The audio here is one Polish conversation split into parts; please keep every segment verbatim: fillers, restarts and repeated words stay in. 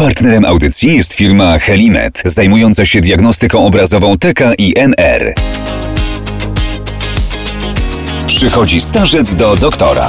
Partnerem audycji jest firma Helimed, zajmująca się diagnostyką obrazową T K i M R. Przychodzi starzec do doktora.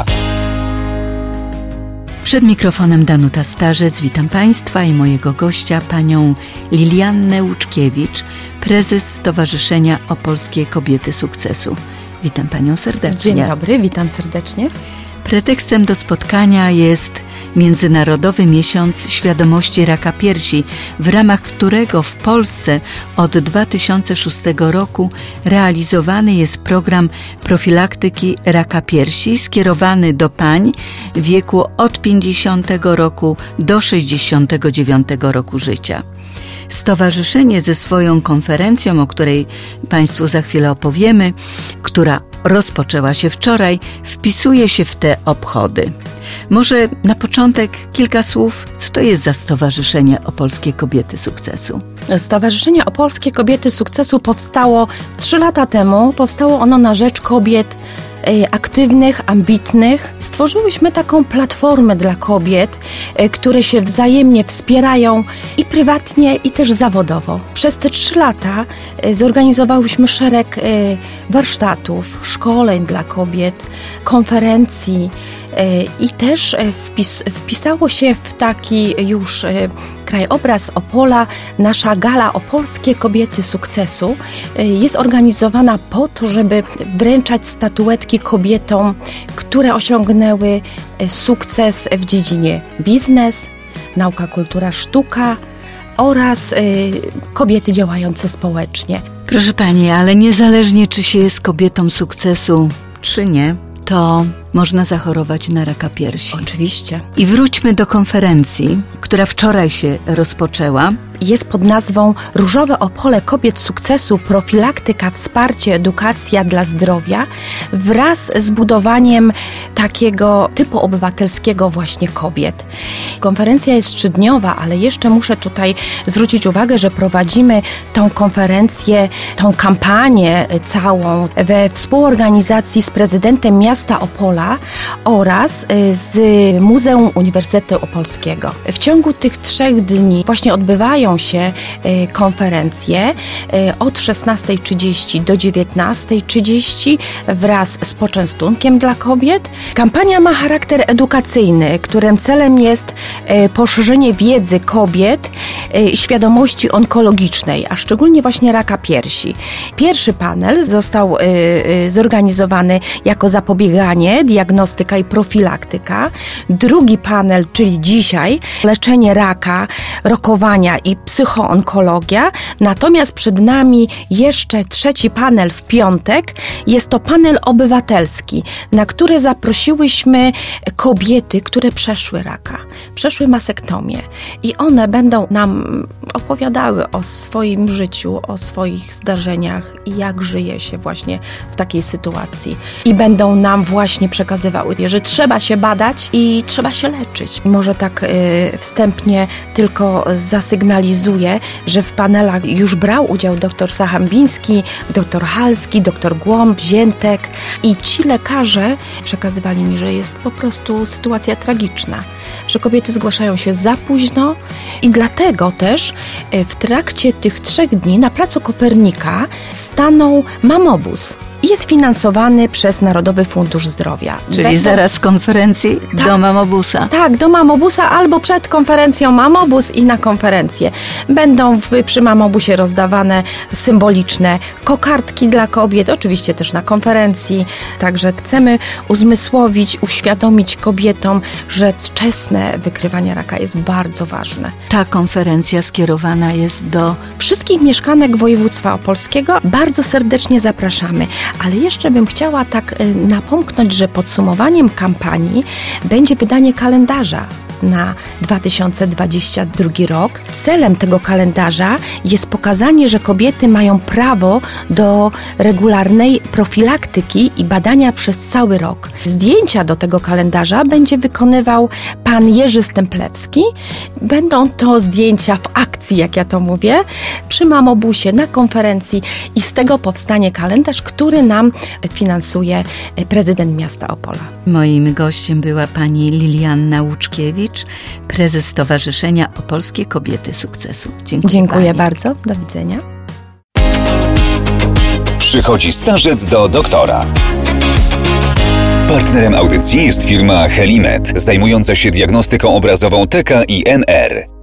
Przed mikrofonem Danuta Starzec. Witam Państwa i mojego gościa, panią Liliannę Łuczkiewicz, prezes Stowarzyszenia Opolskie Kobiety Sukcesu. Witam panią serdecznie. Dzień dobry, witam serdecznie. Pretekstem do spotkania jest Międzynarodowy Miesiąc Świadomości Raka Piersi, w ramach którego w Polsce od dwa tysiące szóstego roku realizowany jest program profilaktyki raka piersi skierowany do pań w wieku od pięćdziesiątego roku do sześćdziesiątego dziewiątego roku życia. Stowarzyszenie ze swoją konferencją, o której Państwu za chwilę opowiemy, która rozpoczęła się wczoraj, wpisuje się w te obchody. Może na początek kilka słów, co to jest za Stowarzyszenie Opolskie Kobiety Sukcesu? Stowarzyszenie Opolskie Kobiety Sukcesu powstało trzy lata temu. Powstało ono na rzecz kobiet aktywnych, ambitnych. Stworzyłyśmy taką platformę dla kobiet, które się wzajemnie wspierają i prywatnie, i też zawodowo. Przez te trzy lata zorganizowałyśmy szereg warsztatów, szkoleń dla kobiet, konferencji i też wpis, wpisało się w taki już krajobraz Opola nasza gala Opolskie Kobiety Sukcesu. Jest organizowana po to, żeby wręczać statuetki kobietom, które osiągnęły sukces w dziedzinie biznes, nauka, kultura, sztuka oraz kobiety działające społecznie. Proszę pani, ale niezależnie czy się jest kobietą sukcesu, czy nie, to można zachorować na raka piersi. Oczywiście. I wróćmy do konferencji, która wczoraj się rozpoczęła. Jest pod nazwą Różowe Opole Kobiet Sukcesu, profilaktyka, wsparcie, edukacja dla zdrowia, wraz z budowaniem takiego typu obywatelskiego właśnie kobiet. Konferencja jest trzydniowa, ale jeszcze muszę tutaj zwrócić uwagę, że prowadzimy tą konferencję, tą kampanię całą we współorganizacji z prezydentem miasta Opola oraz z Muzeum Uniwersytetu Opolskiego. W ciągu tych trzech dni właśnie odbywają się konferencje od szesnastej trzydzieści do dziewiętnastej trzydzieści wraz z poczęstunkiem dla kobiet. Kampania ma charakter edukacyjny, którym celem jest poszerzenie wiedzy kobiet, świadomości onkologicznej, a szczególnie właśnie raka piersi. Pierwszy panel został zorganizowany jako zapobieganie, diagnostyka i profilaktyka. Drugi panel, czyli dzisiaj, leczenie raka, rokowania i psychoonkologia. Natomiast przed nami jeszcze trzeci panel w piątek. Jest to panel obywatelski, na który zaprosiłyśmy kobiety, które przeszły raka, przeszły masektomię i one będą nam opowiadały o swoim życiu, o swoich zdarzeniach i jak żyje się właśnie w takiej sytuacji. I będą nam właśnie przekazywały, że trzeba się badać i trzeba się leczyć. Może tak y, wstępnie tylko zasygnalizuję, że w panelach już brał udział dr Sachambiński, dr Halski, dr Głąb, Ziętek i ci lekarze przekazywali mi, że jest po prostu sytuacja tragiczna, że kobiety zgłaszają się za późno i dlatego też w trakcie tych trzech dni na Placu Kopernika stanął mamobus. Jest finansowany przez Narodowy Fundusz Zdrowia. Czyli Będą... zaraz z konferencji tak, do mamobusa. Tak, do mamobusa albo przed konferencją mamobus i na konferencję. Będą w, przy mamobusie rozdawane symboliczne kokardki dla kobiet, oczywiście też na konferencji. Także chcemy uzmysłowić, uświadomić kobietom, że wczesne wykrywanie raka jest bardzo ważne. Ta konferencja skierowana jest do wszystkich mieszkanek województwa opolskiego. Bardzo serdecznie zapraszamy. Ale jeszcze bym chciała tak napomknąć, że podsumowaniem kampanii będzie wydanie kalendarza na dwa tysiące dwudziesty drugi rok. Celem tego kalendarza jest pokazanie, że kobiety mają prawo do regularnej profilaktyki i badania przez cały rok. Zdjęcia do tego kalendarza będzie wykonywał pan Jerzy Stemplewski. Będą to zdjęcia w akcji, jak ja to mówię, przy mamobusie, na konferencji i z tego powstanie kalendarz, który nam finansuje prezydent miasta Opola. Moim gościem była pani Lilianna Łuczkiewicz, Kozłowicz, prezes Stowarzyszenia Opolskie Kobiety Sukcesu. Dziękuję, Dziękuję pani. bardzo. Do widzenia. Przychodzi starzec do doktora. Partnerem audycji jest firma Helimet, zajmująca się diagnostyką obrazową T K i N R.